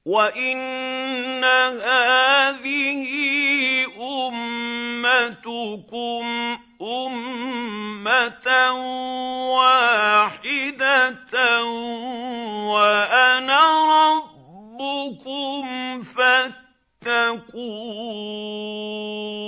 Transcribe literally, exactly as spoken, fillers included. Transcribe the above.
وَإِنَّ هَٰذِهِ أُمَّتُكُمْ أُمَّةً وَاحِدَةً وَأَنَا رَبُّكُمْ فَاتَّقُونِ